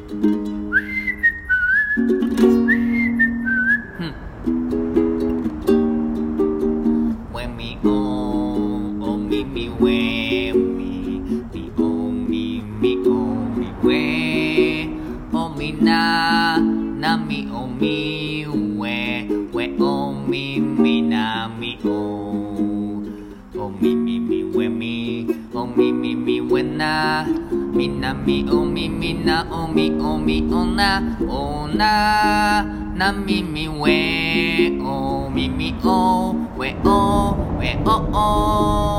When me oh me me when me oh me oh me when oh me na me oh me we oh me na me oh me when me oh me when na me oh na oh na me we oh we oh oh